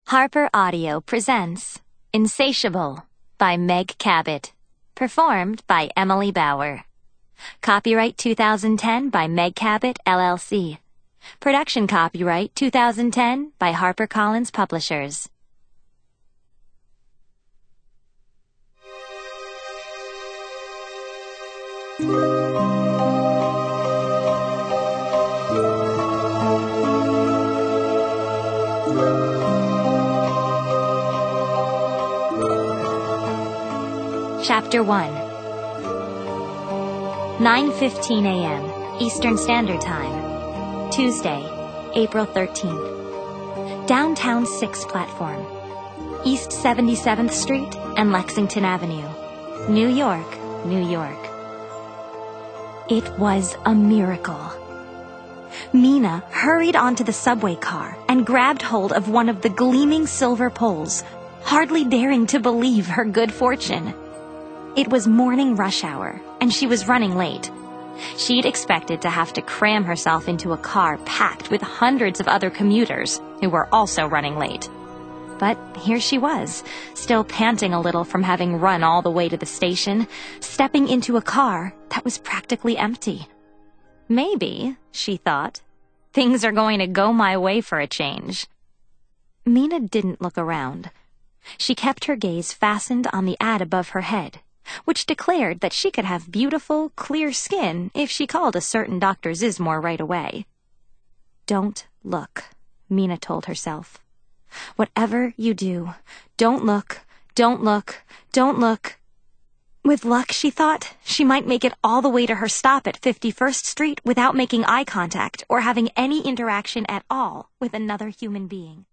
Harper Audio presents Insatiable by Meg Cabot. Performed by Emily Bauer. Copyright 2010 by Meg Cabot, LLC. Production copyright 2010 by HarperCollins Publishers. Chapter 1. 9:15 a.m. Eastern Standard Time. Tuesday, April 13th. Downtown 6 platform. East 77th Street and Lexington Avenue. New York, New York. It was a miracle. Mina hurried onto the subway car and grabbed hold of one of the gleaming silver poles, hardly daring to believe her good fortune. It was morning rush hour, and she was running late. She'd expected to have to cram herself into a car packed with hundreds of other commuters who were also running late. But here she was, still panting a little from having run all the way to the station, stepping into a car that was practically empty. Maybe, she thought, things are going to go my way for a change. Mina didn't look around. She kept her gaze fastened on the ad above her head, which declared that she could have beautiful, clear skin if she called a certain Dr. Zismore right away. Don't look, Mina told herself. Whatever you do, don't look, don't look, don't look. With luck, she thought, she might make it all the way to her stop at 51st Street without making eye contact or having any interaction at all with another human being.